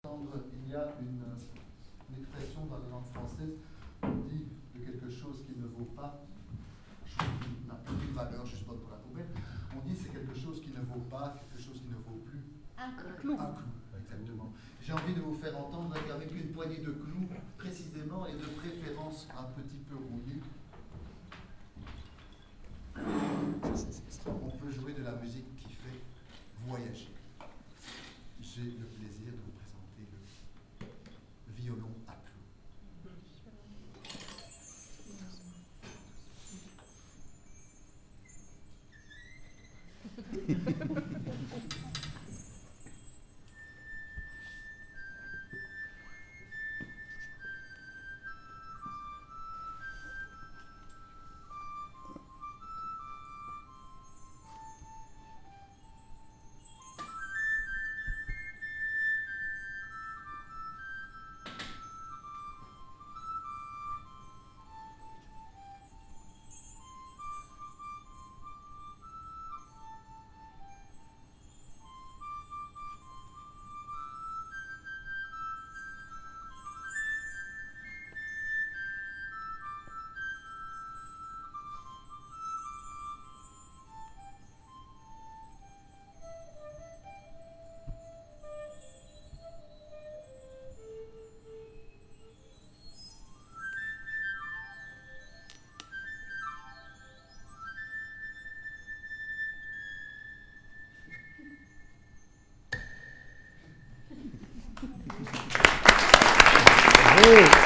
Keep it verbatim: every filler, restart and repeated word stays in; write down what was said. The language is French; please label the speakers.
Speaker 1: Il y a une, une expression dans la langue française, on dit de quelque chose qui ne vaut pas, chose qui n'a plus de valeur, juste pas pour la poubelle, on dit c'est quelque chose qui ne vaut pas, quelque chose qui ne vaut plus.
Speaker 2: Un clou.
Speaker 1: Un clou, exactement. J'ai envie de vous faire entendre qu'avec une poignée de clous, précisément, et de préférence un petit peu rouillé, on peut jouer de la musique qui fait voyager. J'ai le plaisir de vous présenter le violon à clous.
Speaker 3: Bravo.